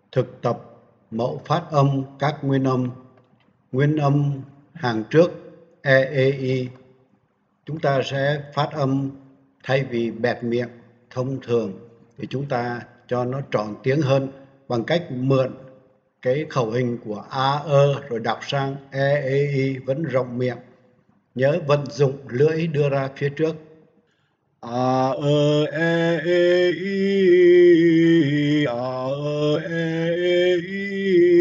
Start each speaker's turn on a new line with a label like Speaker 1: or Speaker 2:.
Speaker 1: Thực tập mẫu phát âm các nguyên âm hàng trước e, e, i. Chúng ta sẽ phát âm thay vì bẹt miệng thông thường thì chúng ta cho nó tròn tiếng hơn bằng cách mượn cái khẩu hình của a, rồi đọc sang e, e, i vẫn rộng miệng. Nhớ vận dụng lưỡi đưa ra phía trước.
Speaker 2: A, e, e, i, a, e, e, i.